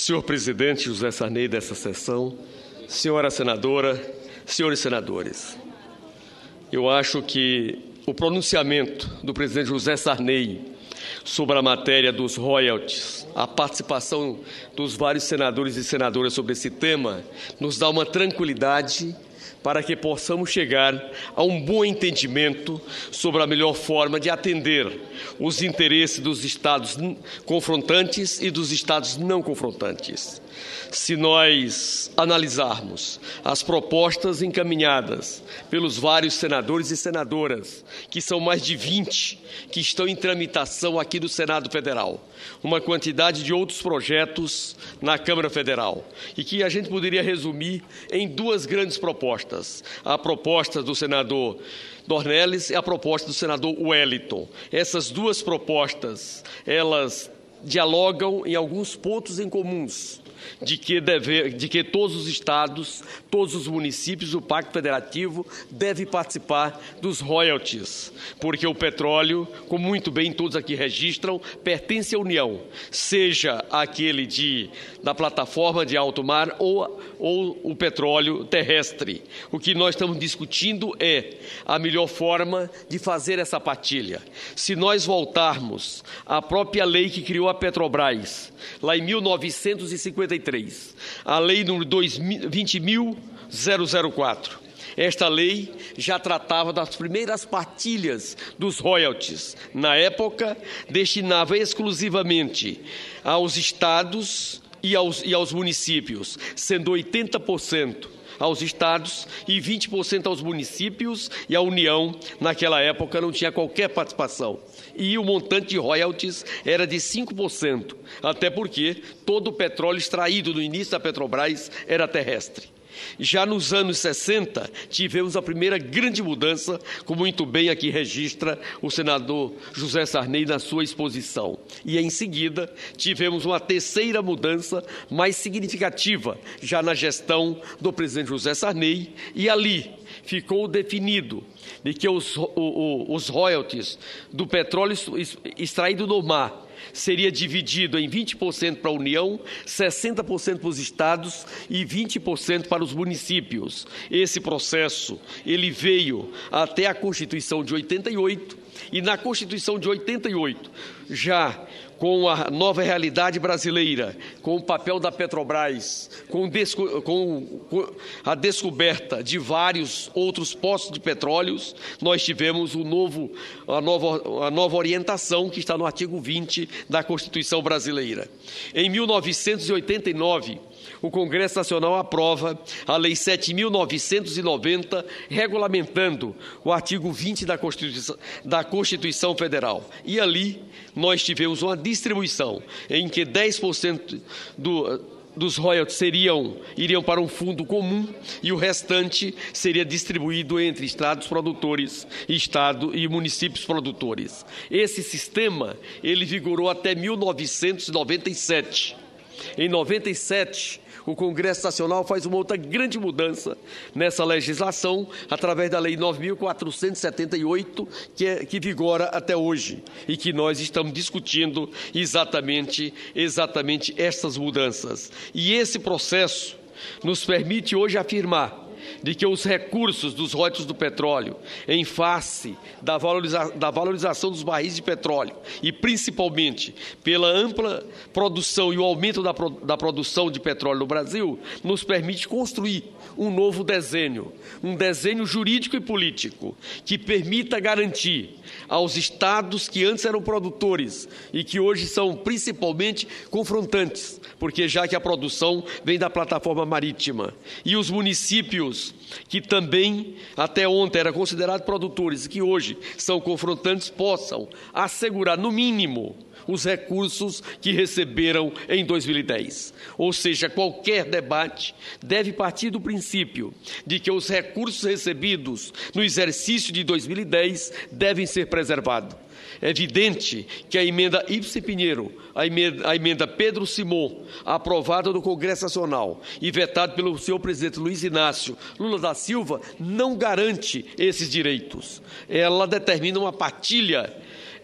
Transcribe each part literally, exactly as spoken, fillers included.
Senhor presidente José Sarney dessa sessão, senhora senadora, senhores senadores, eu acho que o pronunciamento do presidente José Sarney sobre a matéria dos royalties, a participação dos vários senadores e senadoras sobre esse tema, nos dá uma tranquilidade para que possamos chegar a um bom entendimento sobre a melhor forma de atender os interesses dos estados confrontantes e dos estados não confrontantes. Se nós analisarmos as propostas encaminhadas pelos vários senadores e senadoras, que são mais de vinte, que estão em tramitação aqui do Senado Federal, uma quantidade de outros projetos na Câmara Federal, e que a gente poderia resumir em duas grandes propostas: a proposta do senador Dornelles e a proposta do senador Wellington. Essas duas propostas, elas dialogam em alguns pontos em comuns, de que, deve, de que todos os estados, todos os municípios, o Pacto Federativo deve participar dos royalties, porque o petróleo, como muito bem todos aqui registram, pertence à União, seja aquele de, da plataforma de alto mar ou, ou o petróleo terrestre. O que nós estamos discutindo é a melhor forma de fazer essa partilha. Se nós voltarmos à própria lei que criou a Petrobras, lá em mil novecentos e cinquenta e três, a lei número vinte mil e quatro. Esta lei já tratava das primeiras partilhas dos royalties. Na época, destinava exclusivamente aos estados e aos, e aos municípios, sendo oitenta por cento aos estados e vinte por cento aos municípios, e a União, naquela época, não tinha qualquer participação. E o montante de royalties era de cinco por cento, até porque todo o petróleo extraído no início da Petrobras era terrestre. Já nos anos sessenta, tivemos a primeira grande mudança, como muito bem aqui registra o senador José Sarney na sua exposição. E, em seguida, tivemos uma terceira mudança mais significativa, já na gestão do presidente José Sarney, e ali ficou definido de que os, o, o, os royalties do petróleo extraído no mar seria dividido em vinte por cento para a União, sessenta por cento para os estados e vinte por cento para os municípios. Esse processo ele veio até a Constituição de oitenta e oito, e na Constituição de oitenta e oito, já com a nova realidade brasileira, com o papel da Petrobras, com, desco, com, com a descoberta de vários outros poços de petróleos, nós tivemos o novo, a, nova, a nova orientação que está no artigo vinte da Constituição brasileira. Em mil novecentos e oitenta e nove, o Congresso Nacional aprova a Lei sete mil novecentos e noventa, regulamentando o artigo vinte da Constituição, da Constituição Federal. E ali nós tivemos uma distribuição em que dez por cento do, dos royalties seriam, iriam para um fundo comum e o restante seria distribuído entre estados produtores, estado e municípios produtores. Esse sistema ele vigorou até mil novecentos e noventa e sete. Em noventa e sete, o Congresso Nacional faz uma outra grande mudança nessa legislação, através da Lei nove mil quatrocentos e setenta e oito, que, é, que vigora até hoje, e que nós estamos discutindo exatamente, exatamente estas mudanças. E esse processo nos permite hoje afirmar de que os recursos dos royalties do petróleo, em face da, valoriza da valorização dos barris de petróleo e principalmente pela ampla produção e o aumento da, pro da produção de petróleo no Brasil, nos permite construir um novo desenho, um desenho jurídico e político que permita garantir aos estados que antes eram produtores e que hoje são principalmente confrontantes, porque já que a produção vem da plataforma marítima, e os municípios que também até ontem eram considerados produtores e que hoje são confrontantes, possam assegurar, no mínimo, os recursos que receberam em dois mil e dez. Ou seja, qualquer debate deve partir do princípio de que os recursos recebidos no exercício de dois mil e dez devem ser preservados. É evidente que a emenda Ibsen Pinheiro, a emenda, a emenda Pedro Simon, aprovada no Congresso Nacional e vetada pelo senhor presidente Luiz Inácio Lula da Silva, não garante esses direitos. Ela determina uma partilha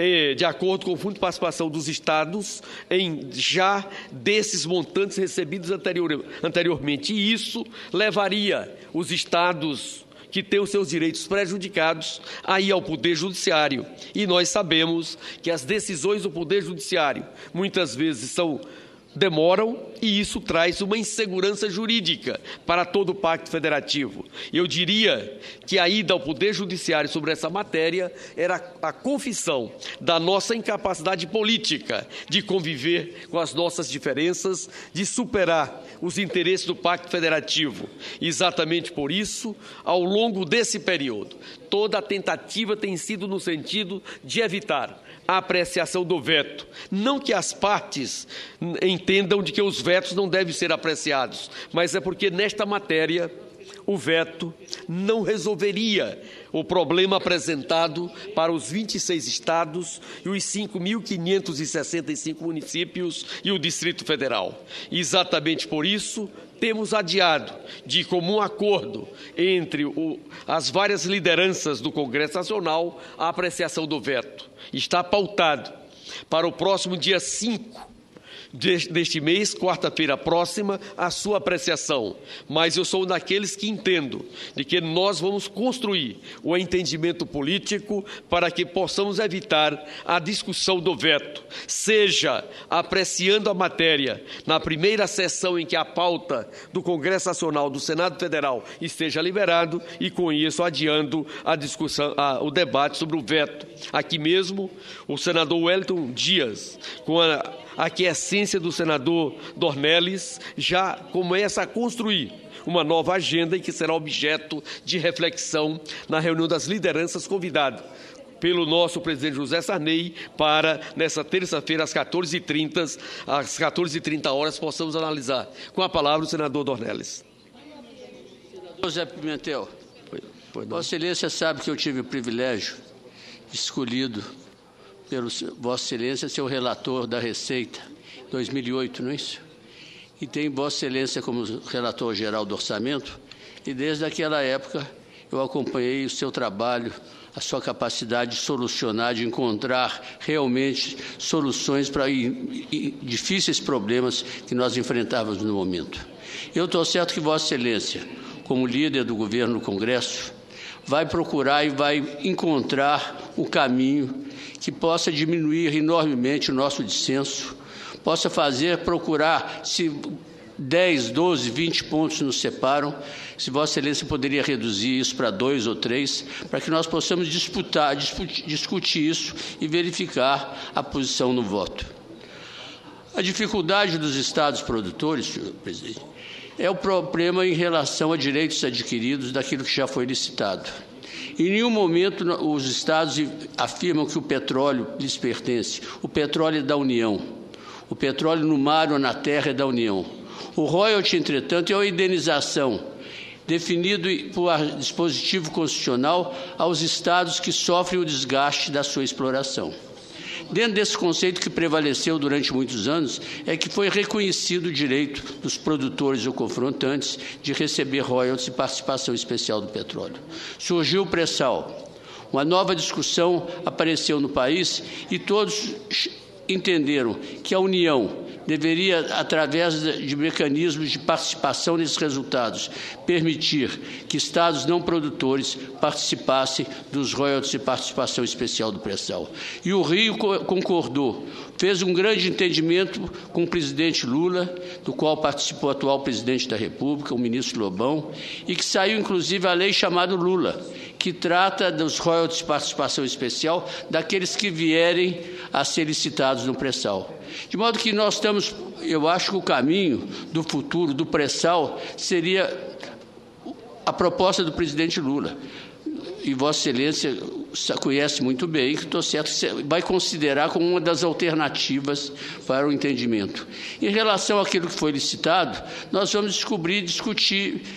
eh, de acordo com o Fundo de Participação dos Estados, em já desses montantes recebidos anterior, anteriormente. E isso levaria os Estados que têm os seus direitos prejudicados aí ao Poder Judiciário. E nós sabemos que as decisões do Poder Judiciário muitas vezes são demoram, e isso traz uma insegurança jurídica para todo o Pacto Federativo. Eu diria que a ida ao Poder Judiciário sobre essa matéria era a confissão da nossa incapacidade política de conviver com as nossas diferenças, de superar os interesses do Pacto Federativo. Exatamente por isso, ao longo desse período, toda a tentativa tem sido no sentido de evitar a apreciação do veto. Não que as partes entendam de que os vetos não devem ser apreciados, mas é porque nesta matéria o veto não resolveria o problema apresentado para os vinte e seis estados e os cinco mil quinhentos e sessenta e cinco municípios e o Distrito Federal. E exatamente por isso, temos adiado, de comum acordo entre o, as várias lideranças do Congresso Nacional, a apreciação do veto. Está pautado para o próximo dia cinco deste mês, quarta-feira próxima, a sua apreciação. Mas eu sou daqueles que entendo de que nós vamos construir o entendimento político para que possamos evitar a discussão do veto, seja apreciando a matéria na primeira sessão em que a pauta do Congresso Nacional do Senado Federal esteja liberado e, com isso, adiando a discussão, a, o debate sobre o veto. Aqui mesmo, o senador Wellington Dias, com a a aquiescência do senador Dornelles, já começa a construir uma nova agenda e que será objeto de reflexão na reunião das lideranças convidado pelo nosso presidente José Sarney para, nessa terça-feira, às quatorze e trinta, às quatorze e trinta horas, possamos analisar. Com a palavra, o senador Dornelles. Senador José Pimentel, foi, foi Vossa Excelência sabe que eu tive o privilégio de escolhido pelo Vossa Excelência, seu relator da Receita, em dois mil e oito, não é isso? E tem Vossa Excelência como relator geral do orçamento, e desde aquela época eu acompanhei o seu trabalho, a sua capacidade de solucionar, de encontrar realmente soluções para difíceis problemas que nós enfrentávamos no momento. Eu estou certo que Vossa Excelência, como líder do governo no Congresso, vai procurar e vai encontrar o caminho que possa diminuir enormemente o nosso dissenso, possa fazer, procurar, se dez, doze, vinte pontos nos separam, se Vossa Excelência poderia reduzir isso para dois ou três, para que nós possamos disputar, discutir, discutir isso e verificar a posição no voto. A dificuldade dos estados produtores, senhor presidente, é o problema em relação a direitos adquiridos daquilo que já foi licitado. Em nenhum momento os estados afirmam que o petróleo lhes pertence. O petróleo é da União. O petróleo no mar ou na terra é da União. O royalty, entretanto, é uma indenização definido por dispositivo constitucional aos estados que sofrem o desgaste da sua exploração. Dentro desse conceito que prevaleceu durante muitos anos, é que foi reconhecido o direito dos produtores ou confrontantes de receber royalties e participação especial do petróleo. Surgiu o pré-sal. Uma nova discussão apareceu no país e todos entenderam que a União deveria, através de mecanismos de participação nesses resultados, permitir que estados não produtores participassem dos royalties e participação especial do pré-sal. E o Rio concordou, fez um grande entendimento com o presidente Lula, do qual participou o atual presidente da República, o ministro Lobão, e que saiu, inclusive, a lei chamada Lula, que trata dos royalties de participação especial daqueles que vierem a ser licitados no pré-sal. De modo que nós estamos, eu acho que o caminho do futuro do pré-sal seria a proposta do presidente Lula. E Vossa Excelência conhece muito bem, que estou certo, vai considerar como uma das alternativas para o entendimento. Em relação àquilo que foi licitado, nós vamos descobrir e discutir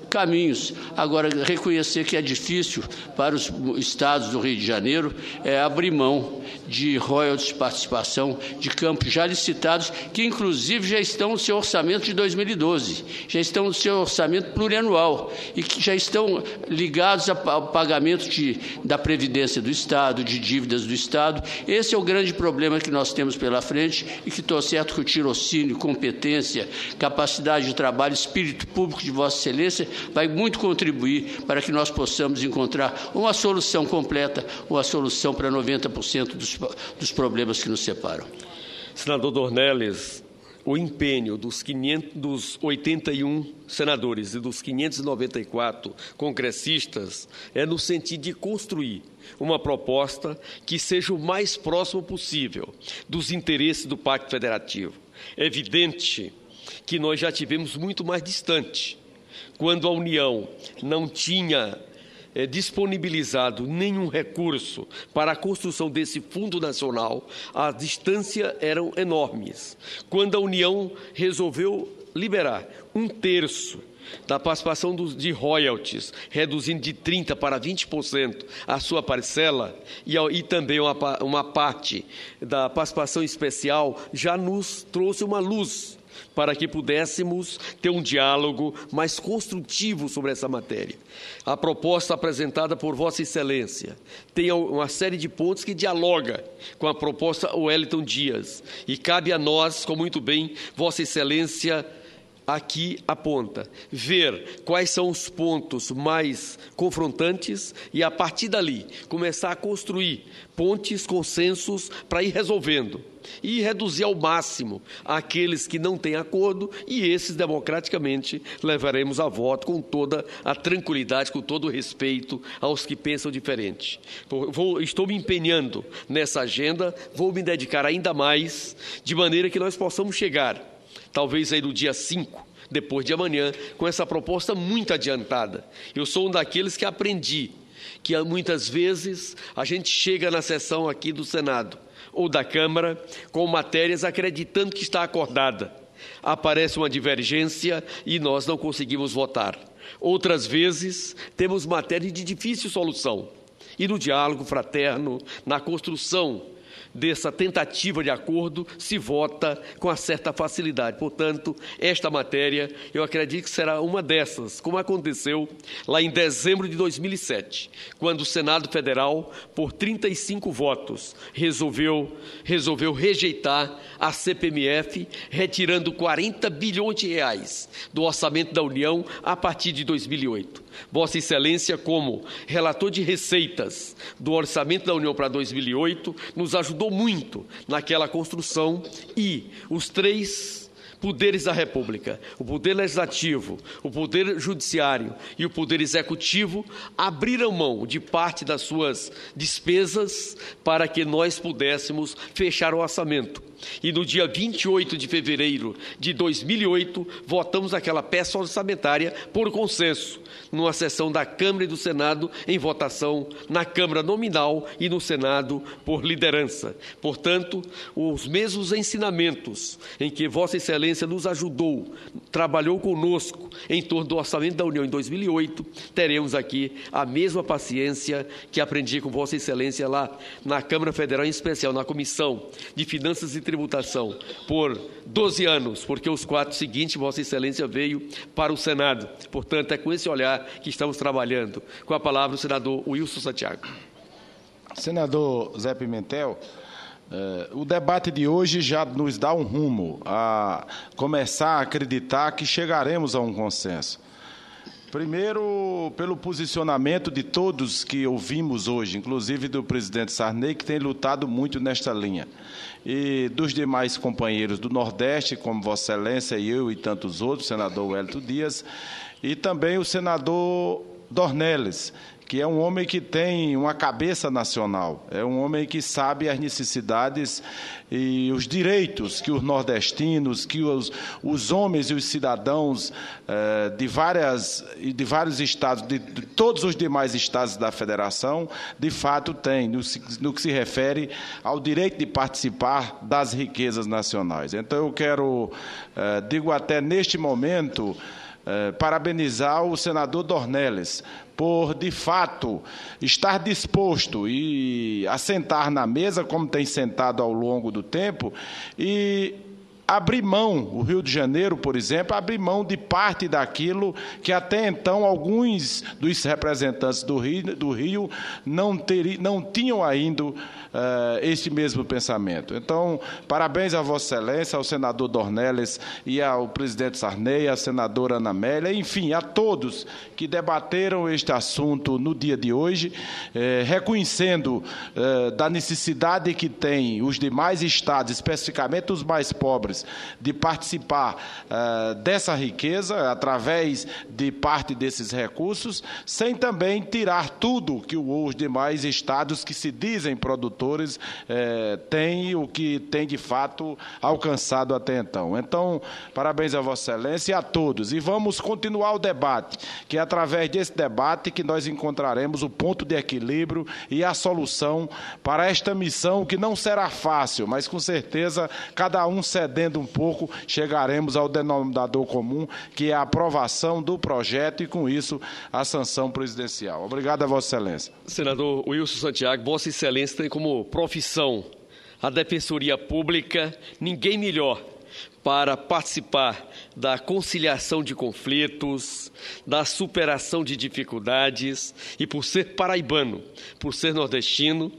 caminhos. Agora, reconhecer que é difícil para os estados do Rio de Janeiro é abrir mão de royalties de participação de campos já licitados, que inclusive já estão no seu orçamento de dois mil e doze, já estão no seu orçamento plurianual e que já estão ligados ao pagamento de, da Previdência do Estado, de dívidas do Estado. Esse é o grande problema que nós temos pela frente e que estou certo que o tirocínio, competência, capacidade de trabalho, espírito público de Vossa Excelência vai muito contribuir para que nós possamos encontrar uma solução completa, uma solução para noventa por cento dos, dos problemas que nos separam. Senador Dornelles, o empenho dos, quinhentos, dos oitenta e um senadores e dos quinhentos e noventa e quatro congressistas é no sentido de construir uma proposta que seja o mais próximo possível dos interesses do Pacto Federativo. É evidente que nós já tivemos muito mais distante, quando a União não tinha é, disponibilizado nenhum recurso para a construção desse Fundo Nacional, as distâncias eram enormes. Quando a União resolveu liberar um terço da participação dos, de royalties, reduzindo de trinta por cento para vinte por cento a sua parcela, e, e também uma, uma parte da participação especial, já nos trouxe uma luz para que pudéssemos ter um diálogo mais construtivo sobre essa matéria. A proposta apresentada por Vossa Excelência tem uma série de pontos que dialoga com a proposta Wellington Dias, e cabe a nós, como muito bem Vossa Excelência aqui aponta, ver quais são os pontos mais confrontantes e, a partir dali, começar a construir pontes, consensos para ir resolvendo e reduzir ao máximo aqueles que não têm acordo, e esses, democraticamente, levaremos a voto com toda a tranquilidade, com todo o respeito aos que pensam diferente. Vou, estou me empenhando nessa agenda, vou me dedicar ainda mais, de maneira que nós possamos chegar talvez aí no dia cinco, depois de amanhã, com essa proposta muito adiantada. Eu sou um daqueles que aprendi que muitas vezes a gente chega na sessão aqui do Senado ou da Câmara com matérias acreditando que está acordada. Aparece uma divergência e nós não conseguimos votar. Outras vezes temos matérias de difícil solução. E no diálogo fraterno, na construção dessa tentativa de acordo, se vota com uma certa facilidade. Portanto, esta matéria, eu acredito que será uma dessas, como aconteceu lá em dezembro de dois mil e sete, quando o Senado Federal, por trinta e cinco votos, resolveu, resolveu rejeitar a C P M F, retirando quarenta bilhões de reais do orçamento da União a partir de dois mil e oito. Vossa Excelência, como relator de receitas do orçamento da União para dois mil e oito, nos ajudou muito naquela construção, e os três poderes da República, o poder legislativo, o poder judiciário e o poder executivo, abriram mão de parte das suas despesas para que nós pudéssemos fechar o orçamento. E no dia vinte e oito de fevereiro de dois mil e oito, votamos aquela peça orçamentária por consenso, numa sessão da Câmara e do Senado, em votação na Câmara nominal e no Senado por liderança. Portanto, os mesmos ensinamentos em que Vossa Excelência nos ajudou, trabalhou conosco em torno do Orçamento da União em dois mil e oito, teremos aqui a mesma paciência que aprendi com Vossa Excelência lá na Câmara Federal, em especial na Comissão de Finanças e Tributação, por doze anos, porque os quatro seguintes Vossa Excelência veio para o Senado. Portanto, é com esse olhar que estamos trabalhando. Com a palavra, o senador Wilson Santiago. Senador Zé Pimentel, eh, o debate de hoje já nos dá um rumo a começar a acreditar que chegaremos a um consenso. Primeiro, pelo posicionamento de todos que ouvimos hoje, inclusive do presidente Sarney, que tem lutado muito nesta linha, e dos demais companheiros do Nordeste, como Vossa Excelência e eu e tantos outros, senador Wellington Dias, e também o senador Dornelles, que é um homem que tem uma cabeça nacional, é um homem que sabe as necessidades e os direitos que os nordestinos, que os, os homens e os cidadãos eh, de, várias, de vários estados, de, de todos os demais estados da federação, de fato têm, no, no que se refere ao direito de participar das riquezas nacionais. Então, eu quero, eh, digo até neste momento, eh, parabenizar o senador Dornelles por, de fato, estar disposto e assentar na mesa, como tem sentado ao longo do tempo, e abrir mão, o Rio de Janeiro, por exemplo, abrir mão de parte daquilo que até então alguns dos representantes do Rio, do Rio não, teri, não tinham ainda uh, este mesmo pensamento. Então, parabéns a Vossa Excelência, ao senador Dornelles e ao presidente Sarney, à senadora Ana Amélia, enfim, a todos que debateram este assunto no dia de hoje, eh, reconhecendo eh, da necessidade que tem os demais estados, especificamente os mais pobres, de participar uh, dessa riqueza através de parte desses recursos, sem também tirar tudo que os demais estados que se dizem produtores eh, têm, o que tem de fato alcançado até então. Então, parabéns a Vossa Excelência e a todos. E vamos continuar o debate, que é através desse debate que nós encontraremos o ponto de equilíbrio e a solução para esta missão que não será fácil, mas com certeza cada um cedendo um pouco, chegaremos ao denominador comum, que é a aprovação do projeto e, com isso, a sanção presidencial. Obrigado a Vossa Excelência. Senador Wilson Santiago, Vossa Excelência tem como profissão a Defensoria Pública, ninguém melhor para participar da conciliação de conflitos, da superação de dificuldades e, por ser paraibano, por ser nordestino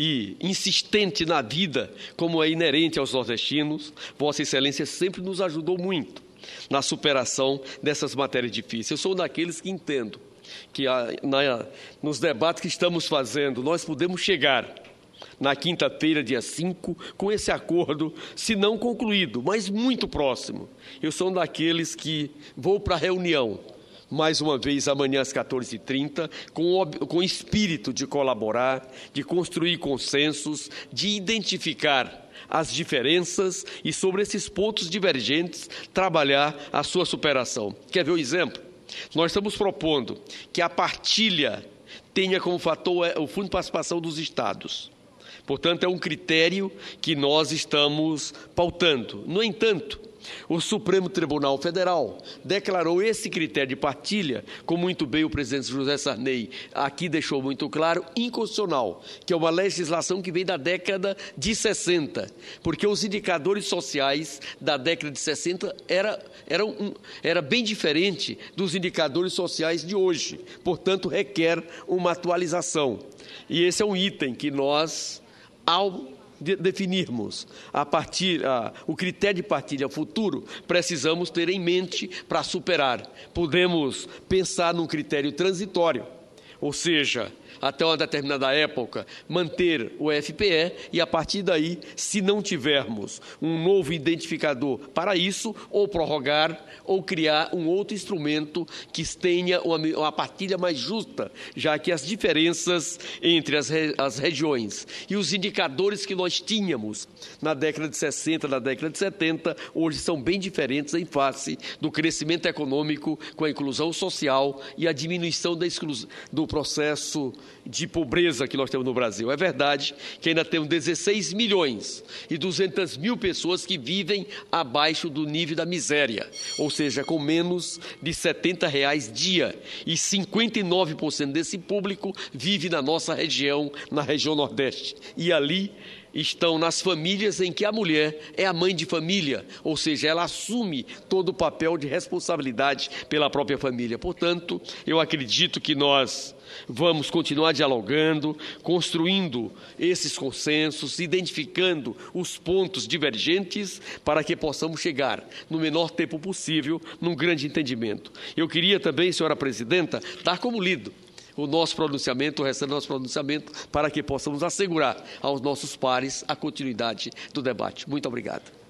e insistente na vida, como é inerente aos nordestinos, Vossa Excelência sempre nos ajudou muito na superação dessas matérias difíceis. Eu sou daqueles que entendo que na, nos debates que estamos fazendo, nós podemos chegar na quinta-feira, dia cinco, com esse acordo, se não concluído, mas muito próximo. Eu sou um daqueles que vou para a reunião, mais uma vez, amanhã às quatorze e trinta, com o espírito de colaborar, de construir consensos, de identificar as diferenças e, sobre esses pontos divergentes, trabalhar a sua superação. Quer ver o exemplo? Nós estamos propondo que a partilha tenha como fator o Fundo de Participação dos Estados. Portanto, é um critério que nós estamos pautando. No entanto, o Supremo Tribunal Federal declarou esse critério de partilha, como muito bem o presidente José Sarney aqui deixou muito claro, inconstitucional, que é uma legislação que vem da década de sessenta, porque os indicadores sociais da década de sessenta era, era, um, era bem diferente dos indicadores sociais de hoje, portanto, requer uma atualização. E esse é um item que nós, ao de definirmos a partir, a, o critério de partilha futuro, precisamos ter em mente para superar. Podemos pensar num critério transitório, ou seja, até uma determinada época, manter o F P E e, a partir daí, se não tivermos um novo identificador para isso, ou prorrogar, ou criar um outro instrumento que tenha uma, uma partilha mais justa, já que as diferenças entre as, re, as regiões e os indicadores que nós tínhamos na década de sessenta, na década de setenta, hoje são bem diferentes em face do crescimento econômico com a inclusão social e a diminuição da exclusão, do processo de pobreza que nós temos no Brasil. É verdade que ainda temos dezesseis milhões e duzentas mil pessoas que vivem abaixo do nível da miséria, ou seja, com menos de setenta reais dia, e cinquenta e nove por cento desse público vive na nossa região, na região Nordeste, e ali estão nas famílias em que a mulher é a mãe de família, ou seja, ela assume todo o papel de responsabilidade pela própria família. Portanto, eu acredito que nós vamos continuar dialogando, construindo esses consensos, identificando os pontos divergentes para que possamos chegar, no menor tempo possível, num grande entendimento. Eu queria também, senhora presidenta, dar como lido o nosso pronunciamento, o restante do nosso pronunciamento, para que possamos assegurar aos nossos pares a continuidade do debate. Muito obrigado.